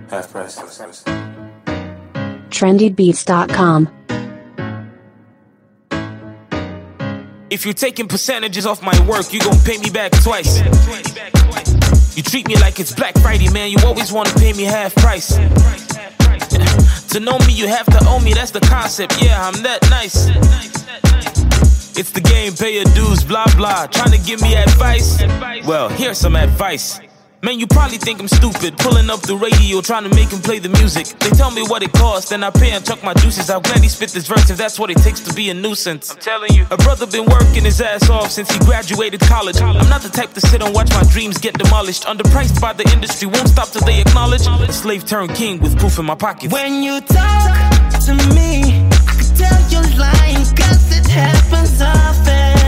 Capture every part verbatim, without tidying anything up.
Half price. trendy beats dot com. If you're taking percentages off my work, you gon' pay me back twice. You treat me like it's Black Friday, man. You always wanna pay me half price. To know me, you have to owe me. That's the concept. Yeah, I'm that nice. It's the game, pay your dues, blah blah. Trying to give me advice? Well, here's some advice. Man, you probably think I'm stupid, pulling up the radio, trying to make him play the music. They tell me what it costs, then I pay and chuck my juices. I'll gladly spit this verse if that's what it takes to be a nuisance. I'm telling you, a brother been working his ass off since he graduated college. I'm not the type to sit and watch my dreams get demolished. Underpriced by the industry, won't stop till they acknowledge. A slave turned king with proof in my pocket. When you talk to me, I can tell you're lying, cause it happens often.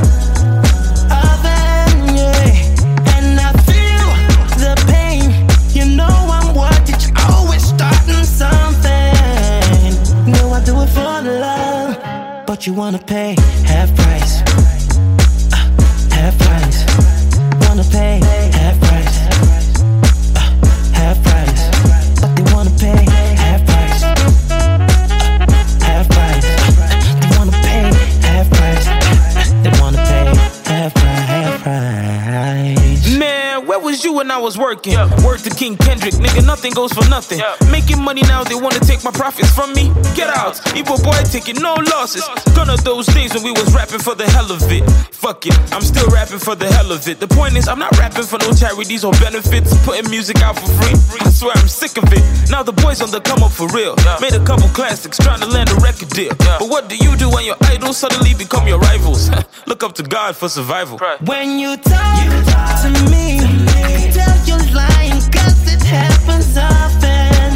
Often, yeah. And I feel the pain, you know I'm worth it. You're always starting something. You know I do it for the love, but you wanna pay half price. uh, Half price. Wanna pay half price. uh, Half price. But they wanna pay half price. uh, Half price. They wanna pay half price. They wanna pay half price. Half price. Man, where was you when I was working? Yeah. Word to King Kendrick, nigga, nothing goes for nothing. Yeah. Making money now, they wanna take my profits from me? Get out, evil boy taking no losses. Gone are those days when we was rapping for the hell of it. Fuck it, I'm still rapping for the hell of it. The point is, I'm not rapping for no charities or benefits. Putting music out for free, I swear I'm sick of it. Now the boys on the come up for real. Yeah. Made a couple classics, trying to land a record deal. Yeah. But what do you do when your idols suddenly become your rivals? Look up to God for survival. When you talk, you talk to me, I can tell you're lying, cause it happens often.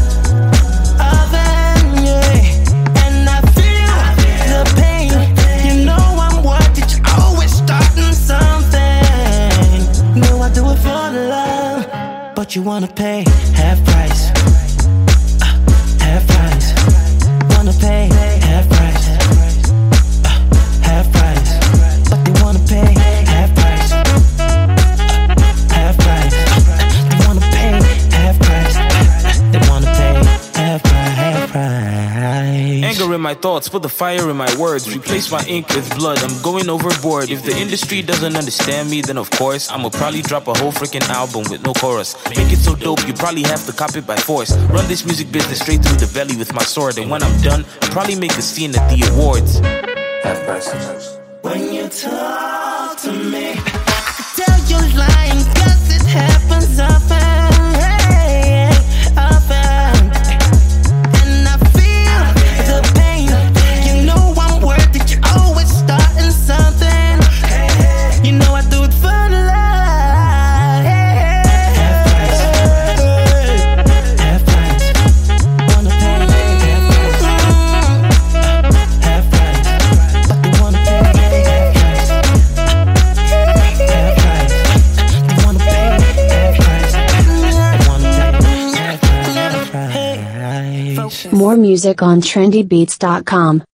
Often, yeah. And I feel the pain, you know I'm worth it. You're always starting something. You know I do it for the love, but you wanna pay half price. uh, Half price. Wanna pay half price. uh, Half price. But they wanna pay half price. Half price. They wanna pay half price. They wanna pay half price. Half price. Anger in my thoughts, put the fire in my words. Replace my ink with blood, I'm going overboard. If the industry doesn't understand me, then of course I'ma probably drop a whole freaking album with no chorus. Make it so dope, you probably have to cop it by force. Run this music business straight through the belly with my sword. And when I'm done, I'll probably make a scene at the awards. Half price. When you talk to me, I can tell you're lying, cause it happens often. Hey, often. And I feel the pain, you know I'm worth it. You're always starting something. You know I do it for the love. Half price. Half price. Wanna pay half price. Half price. But they wanna pay half price. Half price. They wanna pay half price. They wanna pay half price. Half price. More music on trendy beats dot com.